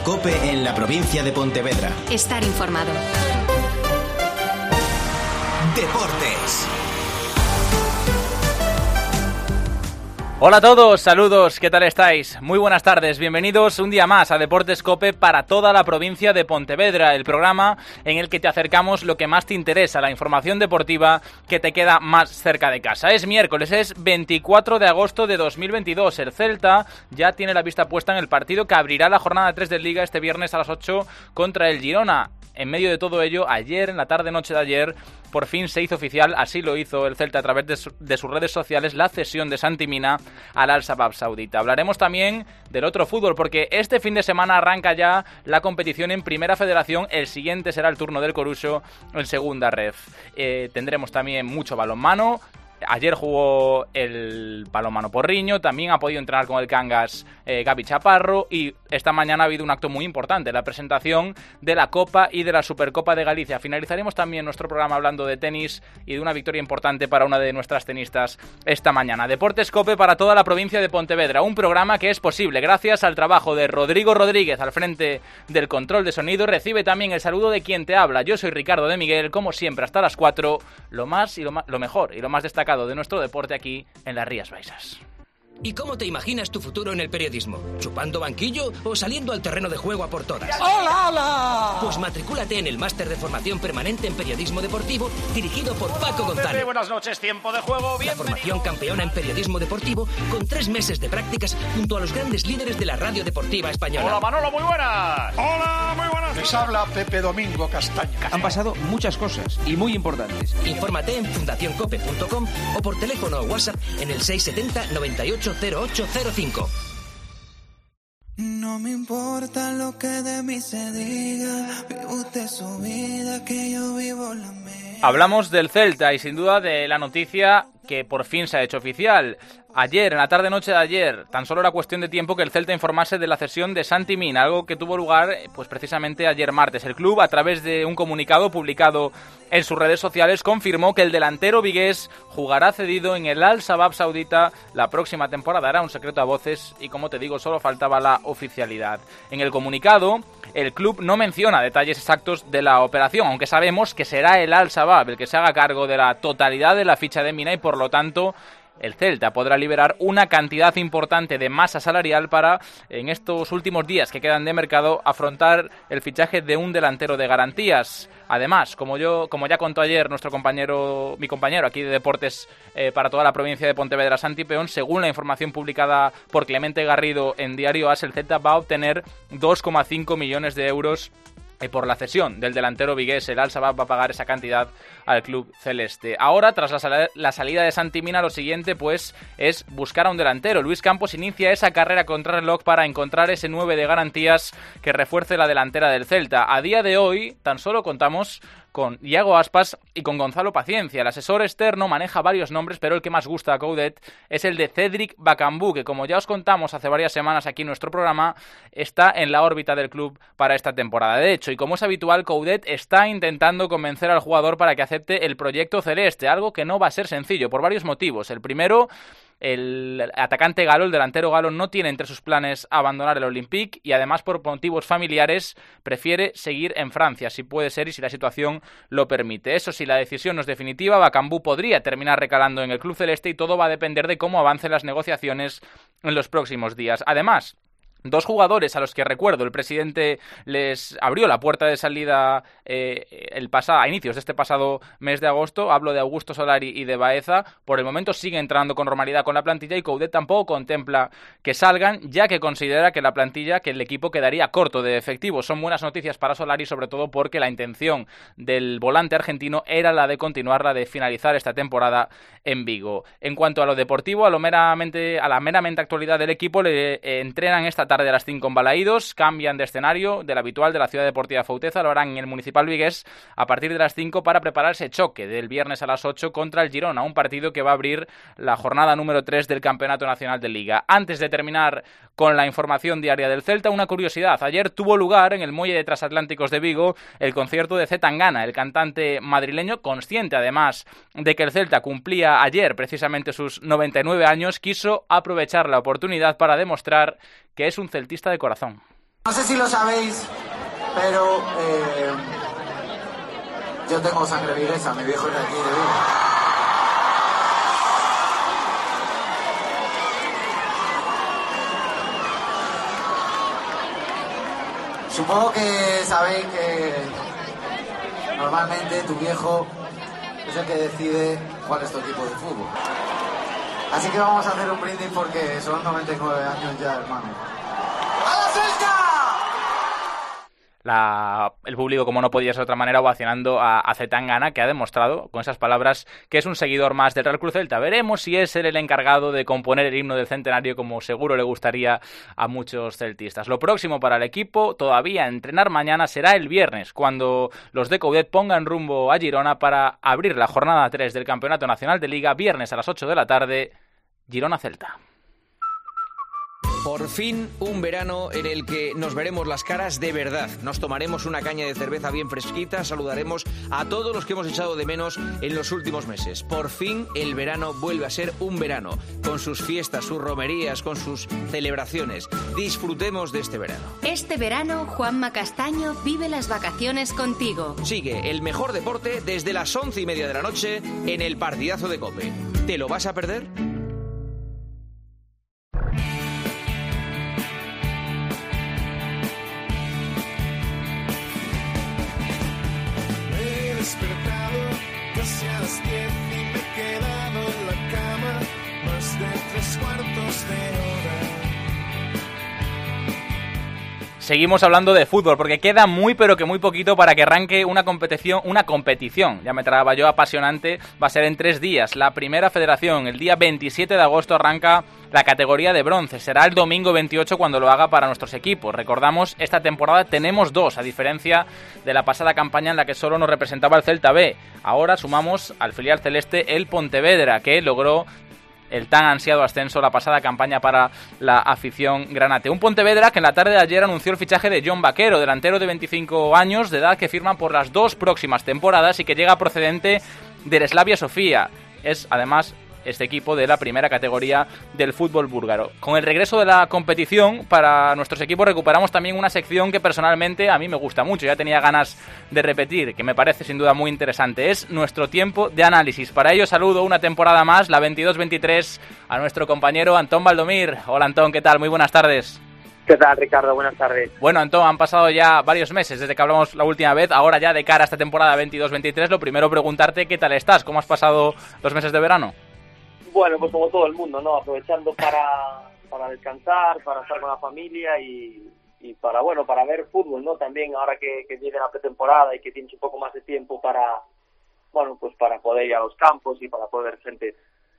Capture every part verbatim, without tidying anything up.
COPE en la provincia de Pontevedra. Estar informado. Deportes. Hola a todos, saludos, ¿qué tal estáis? Muy buenas tardes, bienvenidos un día más a Deportes COPE para toda la provincia de Pontevedra, el programa en el que te acercamos lo que más te interesa, la información deportiva que te queda más cerca de casa. Es miércoles, es veinticuatro de agosto de dos mil veintidós, el Celta ya tiene la vista puesta en el partido que abrirá la jornada tres de Liga este viernes a las ocho contra el Girona. En medio de todo ello, ayer, en la tarde-noche de ayer, por fin se hizo oficial, así lo hizo el Celta a través de, su, de sus redes sociales, la cesión de Santi Mina al Al-Shabaab saudita. Hablaremos también del otro fútbol, porque este fin de semana arranca ya la competición en Primera Federación, el siguiente será el turno del Coruso en Segunda Ref. Eh, tendremos también mucho balonmano. Ayer jugó el balonmano Porriño, también ha podido entrenar con el Cangas eh, Gaby Chaparro, y esta mañana ha habido un acto muy importante, la presentación de la Copa y de la Supercopa de Galicia. Finalizaremos también nuestro programa hablando de tenis y de una victoria importante para una de nuestras tenistas esta mañana. Deportes COPE para toda la provincia de Pontevedra, un programa que es posible gracias al trabajo de Rodrigo Rodríguez al frente del control de sonido. Recibe también el saludo de quien te habla. Yo soy Ricardo de Miguel, como siempre hasta las cuatro, lo más y lo, ma- lo mejor y lo más destacado de nuestro deporte aquí en las Rías Baixas. ¿Y cómo te imaginas tu futuro en el periodismo? ¿Chupando banquillo o saliendo al terreno de juego a por todas? ¡Hola, hola! Pues matricúlate en el máster de formación permanente en periodismo deportivo dirigido por Paco González. Pepe, buenas noches, tiempo de juego, bienvenido. La formación campeona en periodismo deportivo con tres meses de prácticas junto a los grandes líderes de la radio deportiva española. Hola, Manolo, muy buenas. Hola, muy buenas. Les habla Pepe Domingo Castaña. Han pasado muchas cosas y muy importantes. Infórmate en fundación cope punto com o por teléfono o WhatsApp en el seis siete cero, noventa y ocho, cero ocho cero cinco. No me importa lo que de mí se diga, vive usted su vida, que yo vivo la mía. Hablamos del Celta y sin duda de la noticia que por fin se ha hecho oficial. Ayer, en la tarde-noche de ayer, tan solo era cuestión de tiempo que el Celta informase de la cesión de Santi Mina, algo que tuvo lugar pues precisamente ayer martes. El club, a través de un comunicado publicado en sus redes sociales, confirmó que el delantero vigués jugará cedido en el Al-Shabaab saudita la próxima temporada. Era un secreto a voces y, como te digo, solo faltaba la oficialidad. En el comunicado, el club no menciona detalles exactos de la operación, aunque sabemos que será el Al-Shabaab el que se haga cargo de la totalidad de la ficha de Mina y, por lo tanto, el Celta podrá liberar una cantidad importante de masa salarial para, en estos últimos días que quedan de mercado, afrontar el fichaje de un delantero de garantías. Además, como yo, como ya contó ayer nuestro compañero, mi compañero aquí de Deportes eh, para toda la provincia de Pontevedra, Santi Peón, según la información publicada por Clemente Garrido en Diario As, el Celta va a obtener dos coma cinco millones de euros y por la cesión del delantero vigués. El Al-Shabaab va a pagar esa cantidad al club celeste. Ahora, tras la, sal- la salida de Santi Mina, lo siguiente pues es buscar a un delantero. Luis Campos inicia esa carrera contra reloj para encontrar ese nueve de garantías que refuerce la delantera del Celta. A día de hoy tan solo contamos con Iago Aspas y con Gonzalo Paciencia. El asesor externo maneja varios nombres, pero el que más gusta a Coudet es el de Cédric Bakambu, que, como ya os contamos hace varias semanas aquí en nuestro programa, está en la órbita del club para esta temporada. De hecho, y como es habitual, Coudet está intentando convencer al jugador para que acepte el proyecto celeste, algo que no va a ser sencillo por varios motivos. El primero, el atacante galo, el delantero galo, no tiene entre sus planes abandonar el Olympique y, además, por motivos familiares prefiere seguir en Francia, si puede ser y si la situación lo permite. Eso sí, la decisión no es definitiva. Bakambu podría terminar recalando en el club celeste y todo va a depender de cómo avancen las negociaciones en los próximos días. Además, dos jugadores a los que, recuerdo, el presidente les abrió la puerta de salida eh, el pasado, a inicios de este pasado mes de agosto. Hablo de Augusto Solari y de Baeza. Por el momento sigue entrando con normalidad con la plantilla y Coudet tampoco contempla que salgan, ya que considera que la plantilla, que el equipo quedaría corto de efectivos. Son buenas noticias para Solari, sobre todo porque la intención del volante argentino era la de continuar, la de finalizar esta temporada en Vigo. En cuanto a lo deportivo, a, lo meramente, a la meramente actualidad del equipo, le eh, entrenan esta tarde de las cinco en Balaídos, cambian de escenario del habitual de la Ciudad Deportiva Fauteza, lo harán en el Municipal Vigués a partir de las cinco para preparar ese choque del viernes a las ocho contra el Girona, un partido que va a abrir la jornada número tres del Campeonato Nacional de Liga. Antes de terminar con la información diaria del Celta, una curiosidad: ayer tuvo lugar en el Muelle de Transatlánticos de Vigo el concierto de C. Tangana, el cantante madrileño, consciente además de que el Celta cumplía ayer precisamente sus noventa y nueve años, quiso aprovechar la oportunidad para demostrar que es un celtista de corazón. No sé si lo sabéis, pero eh, yo tengo sangre viguesa, mi viejo es de aquí, de Vigo. Supongo que sabéis que normalmente tu viejo es el que decide cuál es tu equipo de fútbol. Así que vamos a hacer un brindis porque son noventa y nueve años ya, hermano. ¡A la Celta! La, el público, como no podía ser de otra manera, ovacionando a, a Zetangana, que ha demostrado con esas palabras que es un seguidor más del Real Cruz Celta. Veremos si es él el encargado de componer el himno del centenario, como seguro le gustaría a muchos celtistas. Lo próximo para el equipo, todavía entrenar mañana, será el viernes, cuando los de Coudet pongan rumbo a Girona para abrir la jornada tres del Campeonato Nacional de Liga, viernes a las ocho de la tarde, Girona-Celta. Por fin un verano en el que nos veremos las caras de verdad. Nos tomaremos una caña de cerveza bien fresquita, saludaremos a todos los que hemos echado de menos en los últimos meses. Por fin el verano vuelve a ser un verano, con sus fiestas, sus romerías, con sus celebraciones. Disfrutemos de este verano. Este verano, Juanma Castaño vive las vacaciones contigo. Sigue el mejor deporte desde las once y media de la noche en el Partidazo de COPE. ¿Te lo vas a perder? Despertado casi a las diez y me he quedado en la cama más de tres cuartos de hora. Seguimos hablando de fútbol, porque queda muy pero que muy poquito para que arranque una competición, una competición, ya me tragaba yo, apasionante. Va a ser en tres días. La primera federación, el día veintisiete de agosto, arranca la categoría de bronce. Será el domingo veintiocho cuando lo haga para nuestros equipos. Recordamos, esta temporada tenemos dos, a diferencia de la pasada campaña en la que solo nos representaba el Celta B. Ahora sumamos al filial celeste el Pontevedra, que logró el tan ansiado ascenso la pasada campaña para la afición granate. Un Pontevedra que en la tarde de ayer anunció el fichaje de John Vaquero, delantero de veinticinco años de edad que firma por las dos próximas temporadas y que llega procedente del Slavia Sofía. Es además este equipo de la primera categoría del fútbol búlgaro. Con el regreso de la competición, para nuestros equipos recuperamos también una sección que personalmente a mí me gusta mucho, ya tenía ganas de repetir, que me parece sin duda muy interesante. Es nuestro tiempo de análisis. Para ello saludo una temporada más, la veintidós veintitrés, a nuestro compañero Antón Valdomir. Hola Antón, ¿qué tal? Muy buenas tardes. ¿Qué tal, Ricardo? Buenas tardes. Bueno, Antón, han pasado ya varios meses desde que hablamos la última vez. Ahora ya de cara a esta temporada veintidós veintitrés, lo primero preguntarte qué tal estás, cómo has pasado los meses de verano. Bueno, pues como todo el mundo, ¿no? Aprovechando para, para descansar, para estar con la familia y, y para, bueno, para ver fútbol, ¿no? También ahora que, que llegue la pretemporada y que tienes un poco más de tiempo para, bueno, pues para poder ir a los campos y para poder ver gente.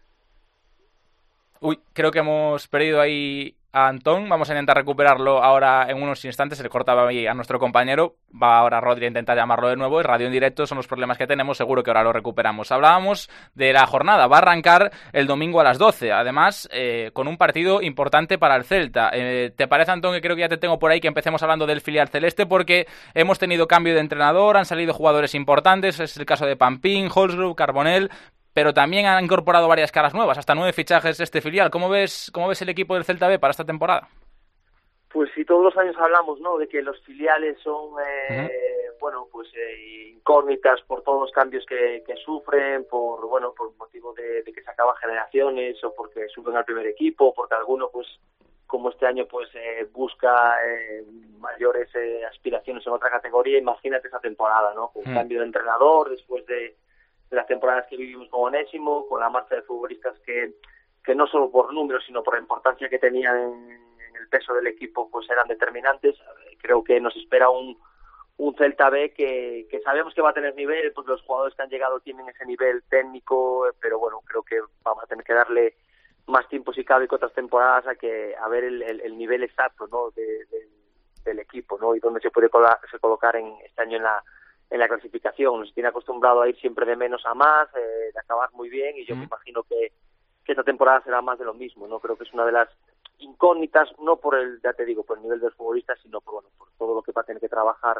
Uy, creo que hemos perdido ahí a Antón. Vamos a intentar recuperarlo ahora en unos instantes. Se le cortaba ahí a nuestro compañero. Va ahora Rodri a intentar llamarlo de nuevo. Es radio en directo, son los problemas que tenemos. Seguro que ahora lo recuperamos. Hablábamos de la jornada. Va a arrancar el domingo a las doce. Además, eh, con un partido importante para el Celta. Eh, ¿Te parece, Antón, que creo que ya te tengo por ahí, que empecemos hablando del filial celeste? Porque hemos tenido cambio de entrenador, han salido jugadores importantes. Es el caso de Pampín, Holzgrove, Carbonell, pero también han incorporado varias caras nuevas, hasta nueve fichajes este filial. ¿Cómo ves, cómo ves el equipo del Celta B para esta temporada? Pues si todos los años hablamos, ¿no?, de que los filiales son, eh, uh-huh. bueno, pues eh, incógnitas por todos los cambios que, que sufren, por, bueno, por motivo de, de que se acaban generaciones o porque suben al primer equipo, porque alguno, pues, como este año, pues, eh, busca eh, mayores eh, aspiraciones en otra categoría. Imagínate esa temporada, ¿no?, con un uh-huh. cambio de entrenador después de de las temporadas que vivimos con Onésimo, con la marcha de futbolistas que, que no solo por números, sino por la importancia que tenían en, en el peso del equipo, pues eran determinantes. Creo que nos espera un, un Celta B que, que sabemos que va a tener nivel, pues los jugadores que han llegado tienen ese nivel técnico, pero bueno, creo que vamos a tener que darle más tiempo si cabe que otras temporadas a que a ver el, el, el nivel exacto, ¿no?, de, de, del equipo, ¿no?, y dónde se puede colar, se colocar en este año en la en la clasificación. Nos tiene acostumbrado a ir siempre de menos a más, eh, de acabar muy bien, y yo mm. me imagino que, que esta temporada será más de lo mismo, ¿no? Creo que es una de las incógnitas, no por el, ya te digo, por el nivel de los futbolistas, sino por, bueno, por todo lo que va a tener que trabajar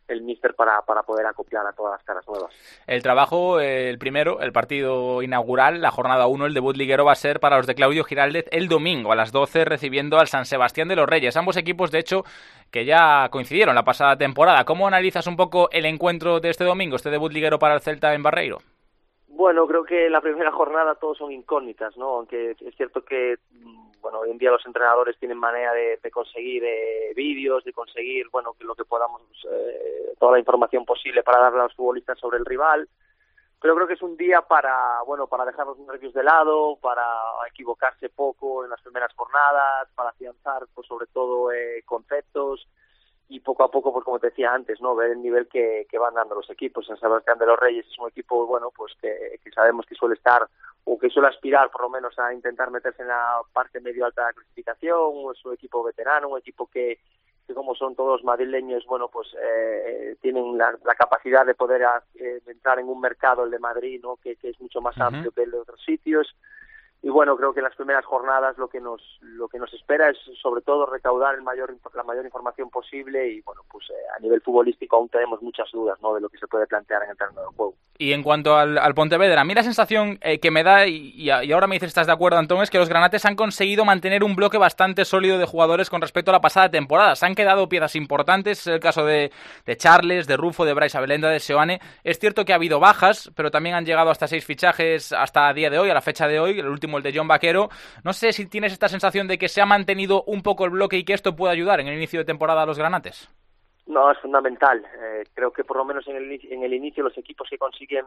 el míster para, para poder acoplar a todas las caras nuevas. El trabajo, eh, el primero, el partido inaugural, la jornada uno, el debut liguero va a ser para los de Claudio Giraldez el domingo a las doce, recibiendo al San Sebastián de los Reyes. Ambos equipos, de hecho, que ya coincidieron la pasada temporada. ¿Cómo analizas un poco el encuentro de este domingo, este debut liguero para el Celta en Barreiro? Bueno, creo que en la primera jornada todos son incógnitas, ¿no? Aunque es cierto que, bueno, hoy en día los entrenadores tienen manera de, de conseguir eh, vídeos, de conseguir, bueno, que lo que podamos, eh, toda la información posible para darle a los futbolistas sobre el rival. Pero creo que es un día para, bueno, para dejar los nervios de lado, para equivocarse poco en las primeras jornadas, para afianzar, pues sobre todo, eh, conceptos. Y poco a poco, pues como te decía antes, no ver el nivel que, que van dando los equipos. San Sebastián de los Reyes es un equipo, bueno, pues que, que sabemos que suele estar, o que suele aspirar por lo menos a intentar meterse en la parte medio alta de la clasificación. Es un equipo veterano, un equipo que, que como son todos madrileños, bueno, pues eh, tienen la, la capacidad de poder eh, entrar en un mercado, el de Madrid, ¿no? Que, que es mucho más amplio uh-huh. que el de otros sitios. Y bueno, creo que en las primeras jornadas lo que nos lo que nos espera es sobre todo recaudar el mayor la mayor información posible y bueno, pues eh, a nivel futbolístico aún tenemos muchas dudas, ¿no?, de lo que se puede plantear en el terreno del juego. Y en cuanto al, al Pontevedra, a mí la sensación eh, que me da, y, y ahora me dices si estás de acuerdo, Antón, es que los granates han conseguido mantener un bloque bastante sólido de jugadores con respecto a la pasada temporada. Se han quedado piezas importantes, el caso de, de Charles, de Rufo, de Brais Abelenda, de Seoane. Es cierto que ha habido bajas, pero también han llegado hasta seis fichajes hasta el día de hoy, a la fecha de hoy, el último el de John Vaquero. No sé si tienes esta sensación de que se ha mantenido un poco el bloque y que esto puede ayudar en el inicio de temporada a los granates. No, es fundamental. Eh, creo que por lo menos en el, en el inicio los equipos que consiguen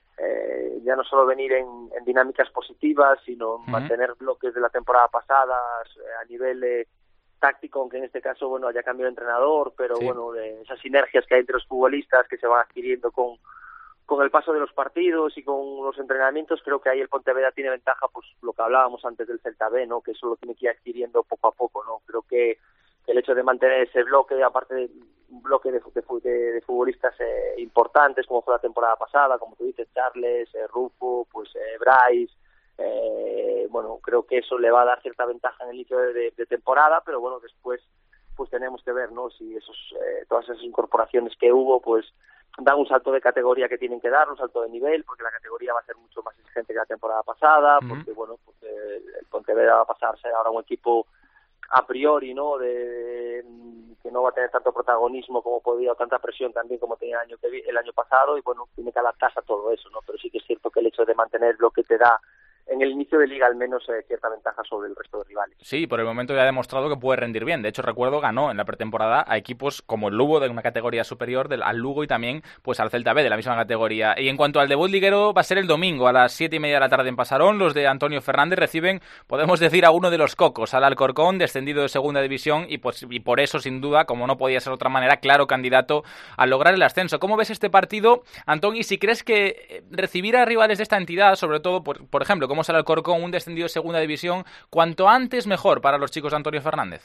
eh, ya no solo venir en, en dinámicas positivas, sino uh-huh. mantener bloques de la temporada pasada eh, a nivel eh, táctico, aunque en este caso bueno haya cambiado de entrenador, pero sí. bueno, de esas sinergias que hay entre los futbolistas que se van adquiriendo con con el paso de los partidos y con los entrenamientos, creo que ahí el Pontevedra tiene ventaja, pues lo que hablábamos antes del Celta B, ¿no?, que eso lo tiene que ir adquiriendo poco a poco, ¿no? Creo que el hecho de mantener ese bloque, aparte de un bloque de, de, de, de futbolistas eh, importantes, como fue la temporada pasada, como tú dices, Charles, eh, Rufo, pues eh, Brais, eh, bueno, creo que eso le va a dar cierta ventaja en el inicio de, de, de temporada, pero bueno, después pues tenemos que ver, ¿no?, si esos eh, todas esas incorporaciones que hubo, pues dan un salto de categoría que tienen que dar, un salto de nivel, porque la categoría va a ser mucho más exigente que la temporada pasada, uh-huh. porque bueno, pues eh, el Pontevedra va a pasar a ser ahora un equipo a priori, ¿no?, de, de que no va a tener tanto protagonismo como podía, o tanta presión también como tenía el año que vi, el año pasado, y bueno, tiene que adaptarse a todo eso, ¿no? Pero sí que es cierto que el hecho de mantener lo que te da en el inicio de liga al menos eh, cierta ventaja sobre el resto de rivales. Sí, por el momento ya ha demostrado que puede rendir bien. De hecho, recuerdo, ganó en la pretemporada a equipos como el Lugo, de una categoría superior, del, al Lugo, y también pues al Celta B, de la misma categoría. Y en cuanto al debut liguero, va a ser el domingo a las siete y media de la tarde en Pasarón. Los de Antonio Fernández reciben, podemos decir, a uno de los cocos, al Alcorcón, descendido de segunda división, y, pues, y por eso, sin duda, como no podía ser de otra manera, claro candidato a lograr el ascenso. ¿Cómo ves este partido, Antón? Y si crees que recibir a rivales de esta entidad, sobre todo, por, por ejemplo, como es el Alcorcón, un descendido de segunda división, cuanto antes mejor para los chicos de Antonio Fernández.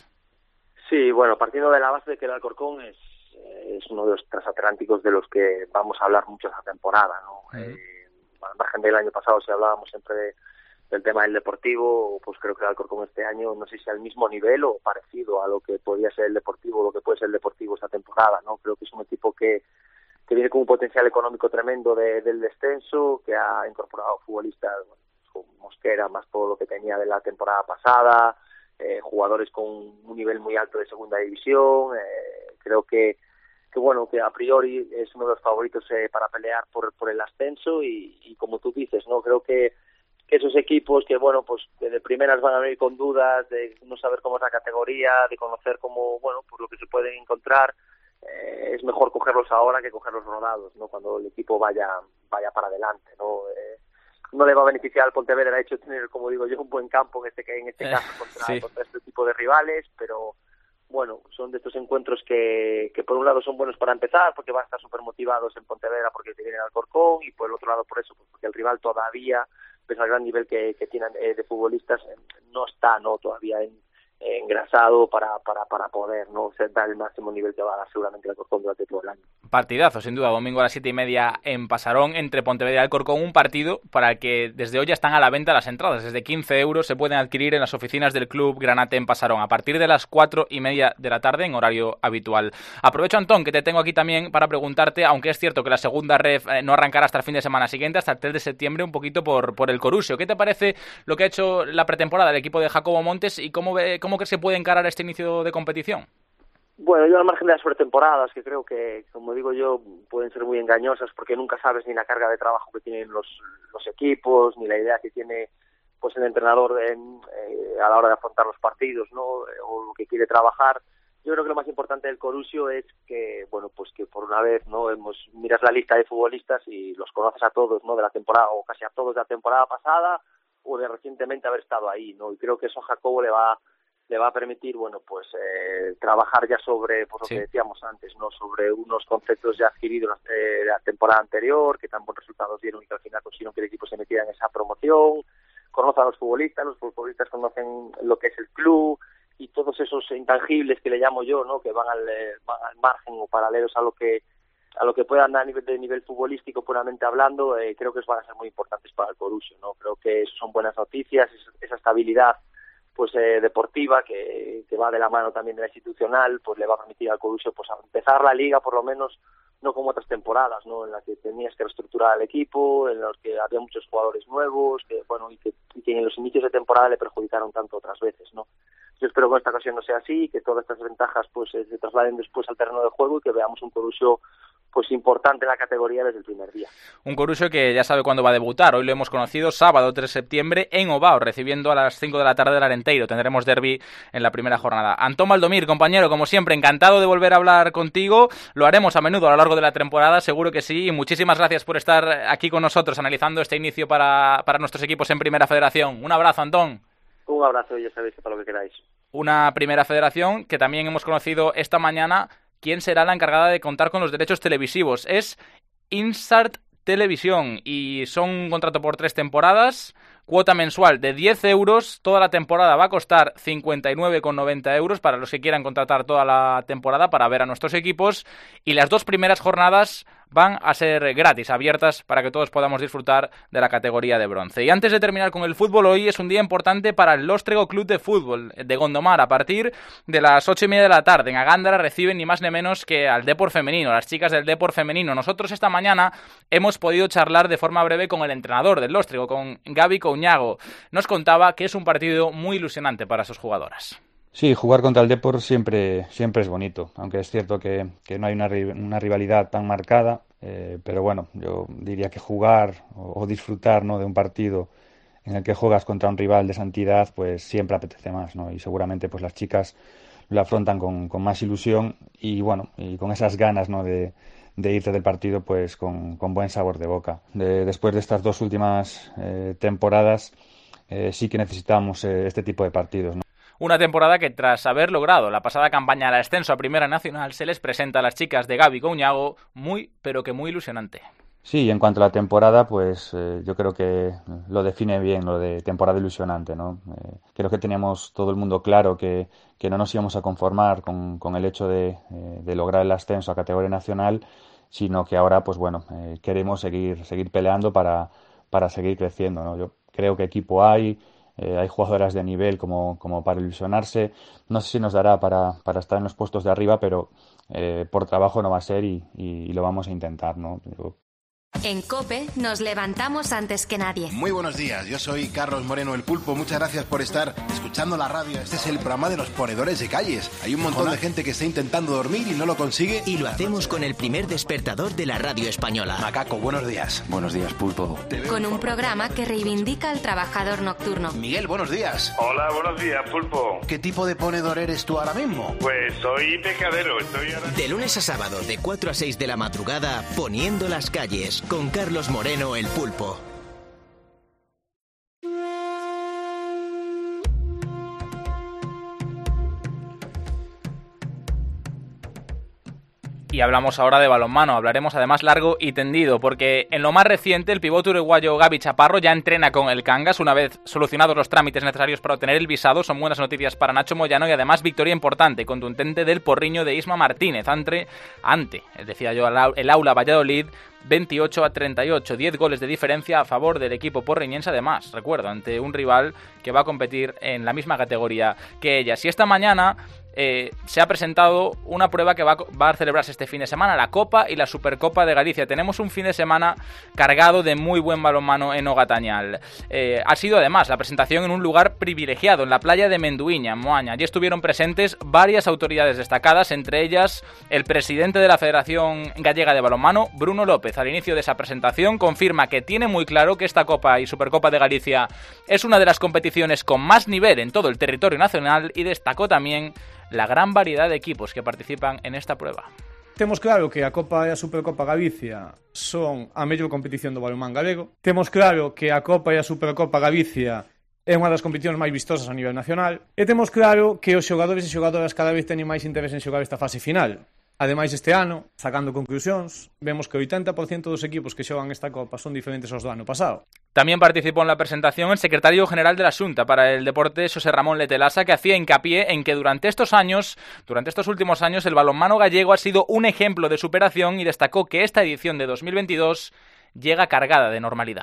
Sí, bueno, partiendo de la base de que el Alcorcón es, es uno de los transatlánticos de los que vamos a hablar mucho esta temporada, ¿no? Uh-huh. Eh, al margen del año pasado, si hablábamos siempre de, del tema del Deportivo, pues creo que el Alcorcón este año, no sé si al mismo nivel o parecido a lo que podía ser el Deportivo, lo que puede ser el Deportivo esta temporada, ¿no? Creo que es un equipo que que viene con un potencial económico tremendo de, del descenso, que ha incorporado futbolistas, bueno, Mosquera, más todo lo que tenía de la temporada pasada, eh, jugadores con un nivel muy alto de segunda división. Eh, creo que, que bueno, que a priori es uno de los favoritos eh, para pelear por, por el ascenso y, y como tú dices, no creo que, que esos equipos que bueno, pues que de primeras van a venir con dudas de no saber cómo es la categoría, de conocer cómo, bueno, por lo que se pueden encontrar, eh, es mejor cogerlos ahora que cogerlos rodados, no, cuando el equipo vaya vaya para adelante, no. Eh, no le va a beneficiar al Pontevedra, de hecho, tener, como digo yo, un buen campo en este en este caso contra, sí. contra este tipo de rivales, pero bueno, son de estos encuentros que, que por un lado son buenos para empezar, porque van a estar súper motivados en Pontevedra porque te vienen al Alcorcón, y por el otro lado por eso, pues porque el rival todavía, pese al gran nivel que, que tienen eh, de futbolistas, no está no todavía en, eh, engrasado para, para, para poder, ¿no?, dar el máximo nivel que va a dar seguramente el Alcorcón durante todo el año. Partidazo, sin duda, domingo a las siete y media en Pasarón entre Pontevedra y Alcorcón, un partido para el que desde hoy ya están a la venta las entradas, desde quince euros se pueden adquirir en las oficinas del Club Granate en Pasarón, a partir de las cuatro y media de la tarde en horario habitual. Aprovecho, Antón, que te tengo aquí también para preguntarte, aunque es cierto que la segunda ref eh, no arrancará hasta el fin de semana siguiente, hasta el tres de septiembre, un poquito por, por el Corusio. ¿Qué te parece lo que ha hecho la pretemporada del equipo de Jacobo Montes y cómo, ve, cómo crees que se puede encarar este inicio de competición? Bueno, yo al margen de las pretemporadas, que creo que, como digo yo, pueden ser muy engañosas porque nunca sabes ni la carga de trabajo que tienen los, los equipos, ni la idea que tiene pues el entrenador en, eh, a la hora de afrontar los partidos, ¿no?, o lo que quiere trabajar. Yo creo que lo más importante del Corusio es que, bueno, pues que por una vez, ¿no?, hemos miras la lista de futbolistas y los conoces a todos, ¿no?, de la temporada, o casi a todos de la temporada pasada, o de recientemente haber estado ahí, ¿no? Y creo que eso a Jacobo le va le va a permitir, bueno, pues eh, trabajar ya sobre, pues lo sí. que decíamos antes, ¿no?, sobre unos conceptos ya adquiridos eh, de la temporada anterior, que tan buenos resultados dieron y que al final consiguieron que el equipo se metiera en esa promoción. Conoce a los futbolistas, los futbolistas conocen lo que es el club y todos esos intangibles que le llamo yo, ¿no?, que van al, eh, van al margen o paralelos a lo que a lo que puedan dar a nivel de nivel futbolístico puramente hablando, eh, creo que van a ser muy importantes para el Corusio, ¿no? Creo que eso son buenas noticias, esa estabilidad pues eh, deportiva que, que va de la mano también de la institucional, pues le va a permitir al Corusio pues a empezar la liga por lo menos no como otras temporadas, ¿no?, en las que tenías que reestructurar el equipo, en los que había muchos jugadores nuevos, que bueno y que, y que en los inicios de temporada le perjudicaron tanto otras veces, ¿no? Yo espero que en esta ocasión no sea así, que todas estas ventajas pues eh, se trasladen después al terreno de juego y que veamos un Corusio pues importante en la categoría desde el primer día. Un Corusio que ya sabe cuándo va a debutar. Hoy lo hemos conocido, sábado tres de septiembre en Ovao, recibiendo a las cinco de la tarde del Arenteiro. Tendremos derbi en la primera jornada. Antón Valdomir, compañero, como siempre, encantado de volver a hablar contigo. Lo haremos a menudo a lo largo de la temporada, seguro que sí. Y muchísimas gracias por estar aquí con nosotros analizando este inicio para, para nuestros equipos en Primera Federación. Un abrazo, Antón. Un abrazo y ya sabéis que para lo que queráis. Una Primera Federación que también hemos conocido esta mañana. ¿Quién será la encargada de contar con los derechos televisivos? Es Insart Televisión y son un contrato por tres temporadas, cuota mensual de diez euros, toda la temporada va a costar cincuenta y nueve con noventa euros para los que quieran contratar toda la temporada para ver a nuestros equipos y las dos primeras jornadas van a ser gratis, abiertas para que todos podamos disfrutar de la categoría de bronce. Y antes de terminar con el fútbol, hoy es un día importante para el Lóstrego Club de Fútbol de Gondomar. A partir de las ocho y media de la tarde en Agándara reciben ni más ni menos que al Depor Femenino, las chicas del Depor Femenino. Nosotros esta mañana hemos podido charlar de forma breve con el entrenador del Lóstrego, con Gaby Couñago. Nos contaba que es un partido muy ilusionante para sus jugadoras. Sí, jugar contra el Depor siempre, siempre es bonito, aunque es cierto que, que no hay una, una rivalidad tan marcada, eh, pero bueno, yo diría que jugar o, o disfrutar, ¿no?, de un partido en el que juegas contra un rival de esa entidad, pues siempre apetece más, ¿no? Y seguramente pues las chicas lo afrontan con, con más ilusión y bueno, y con esas ganas, ¿no?, de, de irte del partido pues con, con buen sabor de boca. De, después de estas dos últimas eh, temporadas eh, sí que necesitamos eh, este tipo de partidos, ¿no? Una temporada que tras haber logrado la pasada campaña al ascenso a Primera Nacional se les presenta a las chicas de Gaby Couñago muy, pero que muy ilusionante. Sí, y en cuanto a la temporada, pues eh, yo creo que lo define bien lo de temporada ilusionante, ¿no? Eh, creo que teníamos todo el mundo claro que, que no nos íbamos a conformar con, con el hecho de, eh, de lograr el ascenso a categoría nacional, sino que ahora, pues bueno, eh, queremos seguir, seguir peleando para, para seguir creciendo, ¿no? Yo creo que equipo hay. Eh, hay jugadoras de nivel como, como para ilusionarse. No sé si nos dará para, para estar en los puestos de arriba, pero eh, por trabajo no va a ser y, y, y lo vamos a intentar, ¿no? Yo... En COPE nos levantamos antes que nadie. Muy buenos días, yo soy Carlos Moreno el Pulpo. Muchas gracias por estar escuchando la radio. Este es el programa de los ponedores de calles. Hay un montón Hola. de gente que está intentando dormir y no lo consigue. Y lo hacemos con el primer despertador de la radio española. Macaco, buenos días. Buenos días, Pulpo. Con un programa que reivindica al trabajador nocturno. Miguel, buenos días. Hola, buenos días, Pulpo. ¿Qué tipo de ponedor eres tú ahora mismo? Pues soy pescadero. Estoy ahora... De lunes a sábado, de cuatro a seis de la madrugada, poniendo las calles, con Carlos Moreno el Pulpo. Y hablamos ahora de balonmano, hablaremos además largo y tendido, porque en lo más reciente el pivote uruguayo Gaby Chaparro ya entrena con el Cangas una vez solucionados los trámites necesarios para obtener el visado. Son buenas noticias para Nacho Moyano y además victoria importante, contundente del Porriño de Isma Martínez, ante, ante decía yo, el Aula Valladolid, veintiocho a treinta y ocho, diez goles de diferencia a favor del equipo porriñense, además, recuerdo, ante un rival que va a competir en la misma categoría que ellas. Y esta mañana eh, se ha presentado una prueba que va a, va a celebrarse este fin de semana, la Copa y la Supercopa de Galicia. Tenemos un fin de semana cargado de muy buen balonmano en Ogatañal. Eh, ha sido además la presentación en un lugar privilegiado, en la playa de Menduiña, en Moaña. Allí estuvieron presentes varias autoridades destacadas, entre ellas el presidente de la Federación Gallega de Balonmano, Bruno López. Al inicio de esa presentación confirma que tiene muy claro que esta Copa y Supercopa de Galicia es una de las competiciones con más nivel en todo el territorio nacional y destacó también la gran variedad de equipos que participan en esta prueba. Temos claro que a Copa e a Supercopa Galicia son a mellor competición do balonmán galego. Temos claro que a Copa e a Supercopa Galicia é unha das competicións máis vistosas a nivel nacional. E temos claro que os xogadores e xogadoras cada vez teñen máis interés en xogar esta fase final. Ademais, este ano, sacando conclusións, vemos que o oitenta por ciento dos equipos que xogan esta Copa son diferentes aos do ano pasado. También participó en la presentación el secretario general de la Xunta para el Deporte, Xosé Ramón Letelasa, que hacía hincapié en que durante estos años, durante estos últimos años, el balonmano gallego ha sido un ejemplo de superación y destacó que esta edición de dos mil veintidós llega cargada de normalidad.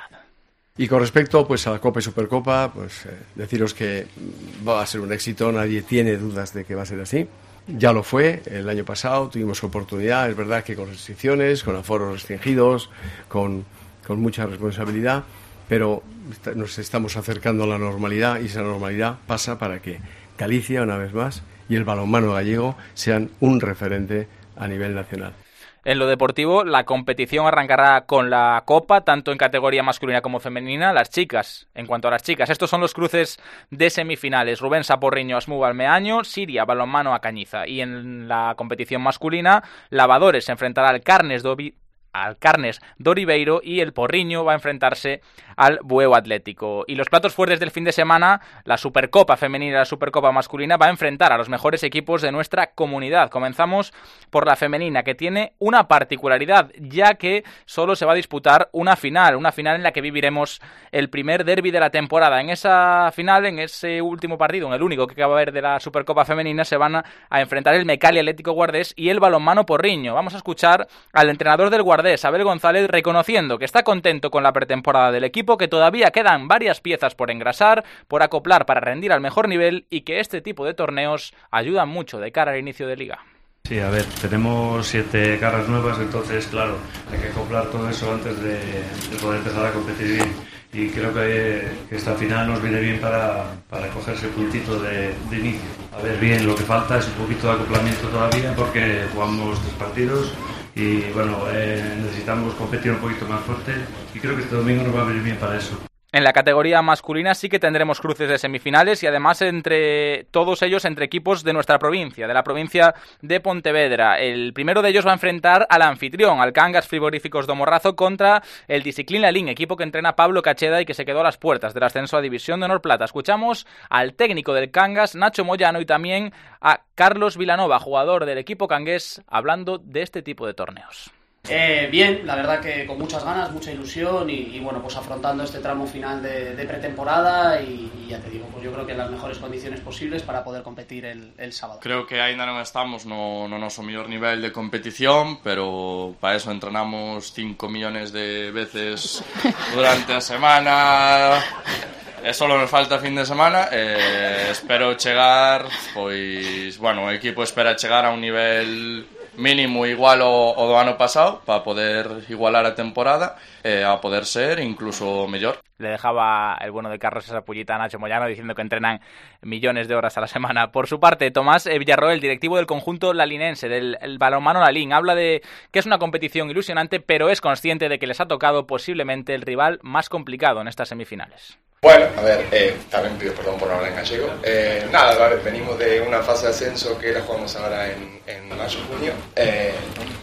Y con respecto pues a la Copa y Supercopa, pues eh, deciros que va a ser un éxito, nadie tiene dudas de que va a ser así. Ya lo fue el año pasado, tuvimos oportunidad, es verdad que con restricciones, con aforos restringidos, con, con mucha responsabilidad, pero nos estamos acercando a la normalidad y esa normalidad pasa para que Galicia, una vez más, y el balonmano gallego sean un referente a nivel nacional. En lo deportivo, la competición arrancará con la Copa, tanto en categoría masculina como femenina. Las chicas, en cuanto a las chicas, estos son los cruces de semifinales. Rubén Saporriño, Asmú Balmeaño, Siria, Balonmano a Cañiza. Y en la competición masculina, Lavadores se enfrentará al Carnes Dobi... al Carnes de Oribeiro y el Porriño va a enfrentarse al Bueu Atlético. Y los platos fuertes del fin de semana, la Supercopa femenina y la Supercopa masculina va a enfrentar a los mejores equipos de nuestra comunidad. Comenzamos por la femenina, que tiene una particularidad, ya que solo se va a disputar una final, una final en la que viviremos el primer derbi de la temporada. En esa final, en ese último partido, en el único que va a haber de la Supercopa femenina, se van a, a enfrentar el Mecali Atlético Guardés y el Balonmano Porriño. Vamos a escuchar al entrenador del Guardés, Abel González, reconociendo que está contento con la pretemporada del equipo, que todavía quedan varias piezas por engrasar, por acoplar para rendir al mejor nivel y que este tipo de torneos ayudan mucho de cara al inicio de liga. Sí, a ver, tenemos siete caras nuevas, entonces, claro, hay que acoplar todo eso antes de, de poder empezar a competir bien. Y creo que, que esta final nos viene bien para, para coger ese puntito de, de inicio. A ver, bien, lo que falta es un poquito de acoplamiento todavía porque jugamos tres partidos y bueno, eh, necesitamos competir un poquito más fuerte y creo que este domingo nos va a venir bien para eso. En la categoría masculina sí que tendremos cruces de semifinales y además entre todos ellos entre equipos de nuestra provincia, de la provincia de Pontevedra. El primero de ellos va a enfrentar al anfitrión, al Cangas Frigoríficos do Morrazo, contra el Disciplín Lalín, equipo que entrena Pablo Cacheda y que se quedó a las puertas del ascenso a División de Honor Plata. Escuchamos al técnico del Cangas, Nacho Moyano, y también a Carlos Vilanova, jugador del equipo cangués, hablando de este tipo de torneos. Eh, bien, la verdad que con muchas ganas, mucha ilusión y, y bueno, pues afrontando este tramo final de, de pretemporada y, y ya te digo, pues yo creo que en las mejores condiciones posibles para poder competir el, el sábado. Creo que ainda non estamos no, no noso mellor nivel de competición, pero para eso entrenamos cinco millones de veces durante a semana. E solo nos falta fin de semana. eh, Espero chegar, pois, bueno, o equipo espera chegar a un nivel mínimo igual o, o do ano pasado para poder igualar a temporada e eh, a poder ser incluso mellor. Le dejaba el bueno de Carlos esa pullita a Nacho Moyano diciendo que entrenan millones de horas a la semana. Por su parte, Tomás Villarroel, directivo del conjunto lalinense, del el balonmano Lalín, habla de que es una competición ilusionante, pero es consciente de que les ha tocado posiblemente el rival más complicado en estas semifinales. Bueno, a ver, eh, también pido perdón por no hablar en gallego. Eh, nada, vale, venimos de una fase de ascenso que la jugamos ahora en, en mayo-junio eh,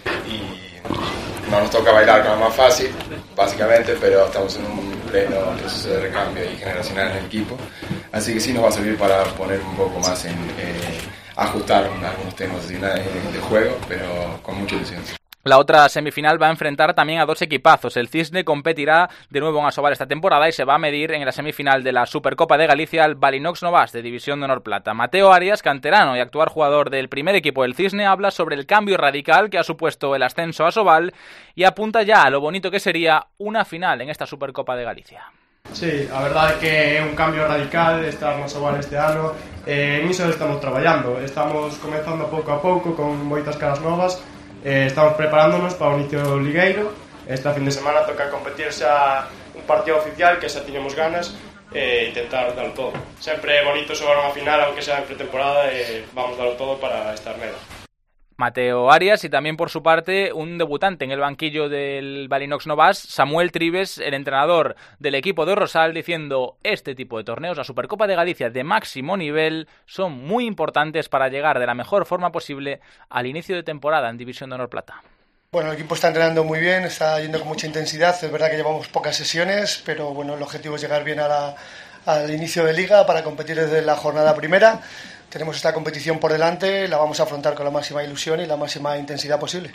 y no nos toca bailar con la más fácil, básicamente, pero estamos en un pleno proceso de recambio y generacional en el equipo, así que sí nos va a servir para poner un poco más en, eh, ajustar algunos temas de, de juego, pero con mucha ilusión. La otra semifinal va a enfrentar también a dos equipazos. El Cisne competirá de nuevo en Asobal esta temporada y se va a medir en la semifinal de la Supercopa de Galicia al Balinox Novas de División de Honor Plata. Mateo Arias, canterano y actual jugador del primer equipo del Cisne, habla sobre el cambio radical que ha supuesto el ascenso a Asobal y apunta ya a lo bonito que sería una final en esta Supercopa de Galicia. Sí, a verdade é que é un cambio radical estar no Asobal este ano, e niso estamos traballando, estamos comenzando pouco a pouco con moitas caras novas. Eh, estamos preparándonos para o inicio ligueiro. Esta fin de semana toca competir xa un partido oficial que xa tiñamos ganas e eh, intentar darlo todo. Sempre é bonito xogar unha final, aunque sea en pretemporada, e eh, vamos darlo todo para estar nela. Mateo Arias y también por su parte un debutante en el banquillo del Balinox Novas, Samuel Tribes, el entrenador del equipo de Rosal, diciendo este tipo de torneos, la Supercopa de Galicia de máximo nivel, son muy importantes para llegar de la mejor forma posible al inicio de temporada en División de Honor Plata. Bueno, el equipo está entrenando muy bien, está yendo con mucha intensidad, es verdad que llevamos pocas sesiones, pero bueno, el objetivo es llegar bien a la, al inicio de liga para competir desde la jornada primera. Tenemos esta competición por delante, la vamos a afrontar con la máxima ilusión y la máxima intensidad posible.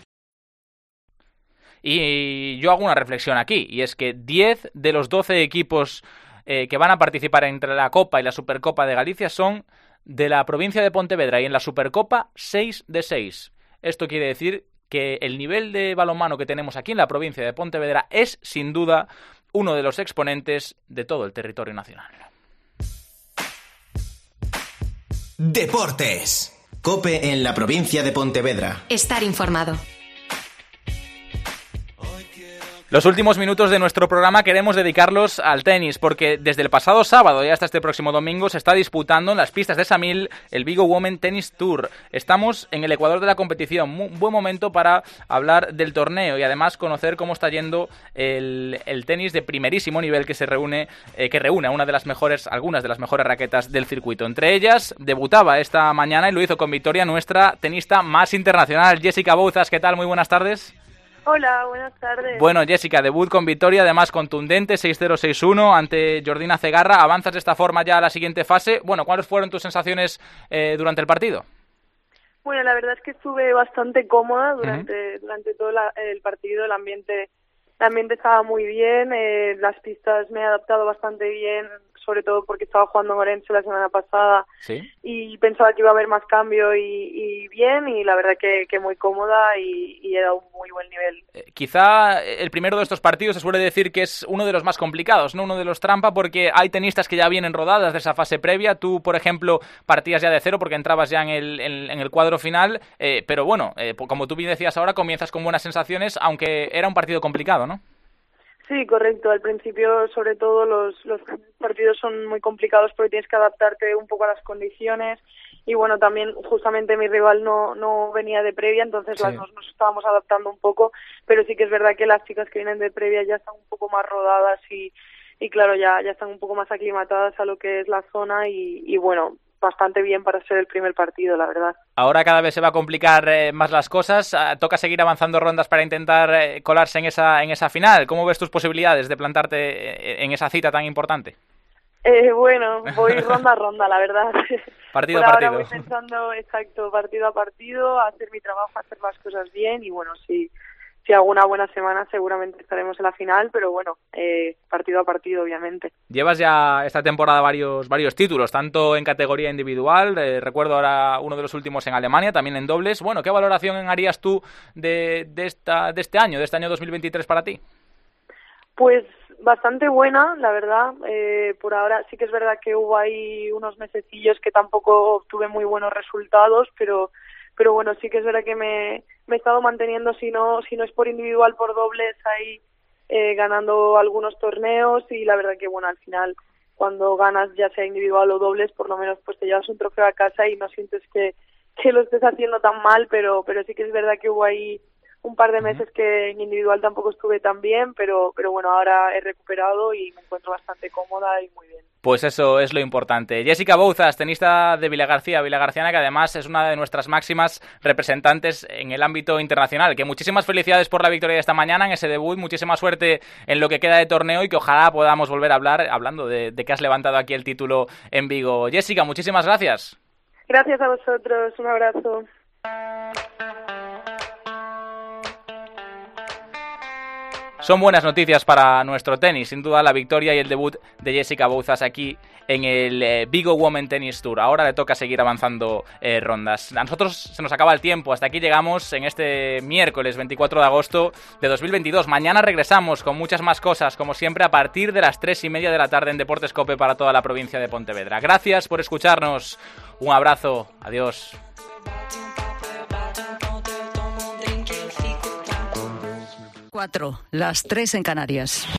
Y yo hago una reflexión aquí, y es que diez de los doce equipos eh, que van a participar entre la Copa y la Supercopa de Galicia son de la provincia de Pontevedra, y en la Supercopa seis de seis. Esto quiere decir que el nivel de balonmano que tenemos aquí en la provincia de Pontevedra es, sin duda, uno de los exponentes de todo el territorio nacional. Deportes. COPE en la provincia de Pontevedra. Estar informado. Los últimos minutos de nuestro programa queremos dedicarlos al tenis, porque desde el pasado sábado y hasta este próximo domingo se está disputando en las pistas de Samil el Vigo Women Tennis Tour. Estamos en el ecuador de la competición, un buen momento para hablar del torneo y además conocer cómo está yendo el, el tenis de primerísimo nivel que se reúne, eh, que reúne a una de las mejores, algunas de las mejores raquetas del circuito. Entre ellas debutaba esta mañana y lo hizo con victoria nuestra tenista más internacional, Jessica Bouzas. ¿Qué tal? Muy buenas tardes. Hola, buenas tardes. Bueno, Jessica, debut con victoria, además contundente, seis cero seis uno ante Jordina Cegarra. ¿Avanzas de esta forma ya a la siguiente fase? Bueno, ¿cuáles fueron tus sensaciones eh, durante el partido? Bueno, la verdad es que estuve bastante cómoda durante, uh-huh. durante todo la, el partido. El ambiente, el ambiente estaba muy bien, eh, las pistas me he adaptado bastante bien, sobre todo porque estaba jugando en Orense la semana pasada. ¿Sí? Y pensaba que iba a haber más cambio y, y bien, y la verdad que, que muy cómoda y, y he dado un muy buen nivel. Eh, quizá el primero de estos partidos se suele decir que es uno de los más complicados, ¿no? Uno de los trampa, porque hay tenistas que ya vienen rodadas de esa fase previa. Tú, por ejemplo, partías ya de cero porque entrabas ya en el, en, en el cuadro final, eh, pero bueno, eh, como tú bien decías ahora, comienzas con buenas sensaciones, aunque era un partido complicado, ¿no? Sí, correcto. Al principio, sobre todo, los, los partidos son muy complicados porque tienes que adaptarte un poco a las condiciones. Y bueno, también justamente mi rival no, no venía de previa, entonces sí. las dos nos estábamos adaptando un poco. Pero sí que es verdad que las chicas que vienen de previa ya están un poco más rodadas y, y claro, ya, ya están un poco más aclimatadas a lo que es la zona y, y bueno, bastante bien para ser el primer partido, la verdad. Ahora cada vez se va a complicar eh, más las cosas. Uh, toca seguir avanzando rondas para intentar eh, colarse en esa en esa final. ¿Cómo ves tus posibilidades de plantarte eh, en esa cita tan importante? Eh, bueno, voy ronda a ronda, la verdad. Partido Por a ahora partido. voy pensando, exacto, partido a partido, a hacer mi trabajo, a hacer las cosas bien y bueno, si, si hago una buena semana seguramente estaremos en la final, pero bueno, eh, partido a partido, obviamente. Llevas ya esta temporada varios varios títulos, tanto en categoría individual, eh, recuerdo ahora uno de los últimos en Alemania, también en dobles. Bueno, ¿qué valoración harías tú de, de, esta, de este año, de este año dos mil veintitrés para ti? Pues bastante buena, la verdad. Eh, por ahora sí que es verdad que hubo ahí unos mesecillos que tampoco obtuve muy buenos resultados, pero pero bueno, sí que es verdad que me, me he estado manteniendo, si no si no es por individual, por dobles, ahí eh, ganando algunos torneos y la verdad que bueno, al final cuando ganas ya sea individual o dobles, por lo menos pues te llevas un trofeo a casa y no sientes que, que lo estés haciendo tan mal, pero pero sí que es verdad que hubo ahí un par de meses que en individual tampoco estuve tan bien, pero pero bueno, ahora he recuperado y me encuentro bastante cómoda y muy bien. Pues eso es lo importante. Jessica Bouzas, tenista de Vilagarcía, vilagarciana, que además es una de nuestras máximas representantes en el ámbito internacional. Que muchísimas felicidades por la victoria de esta mañana en ese debut, muchísima suerte en lo que queda de torneo y que ojalá podamos volver a hablar hablando de, de que has levantado aquí el título en Vigo. Jessica, muchísimas gracias. Gracias a vosotros, un abrazo. Son buenas noticias para nuestro tenis, sin duda la victoria y el debut de Jessica Bouzas aquí en el eh, Vigo Women Tennis Tour. Ahora le toca seguir avanzando eh, rondas. A nosotros se nos acaba el tiempo, hasta aquí llegamos en este miércoles veinticuatro de agosto de dos mil veintidós. Mañana regresamos con muchas más cosas, como siempre, a partir de las tres y media de la tarde en Deportes Cope para toda la provincia de Pontevedra. Gracias por escucharnos, un abrazo, adiós. Cuatro, las tres en Canarias.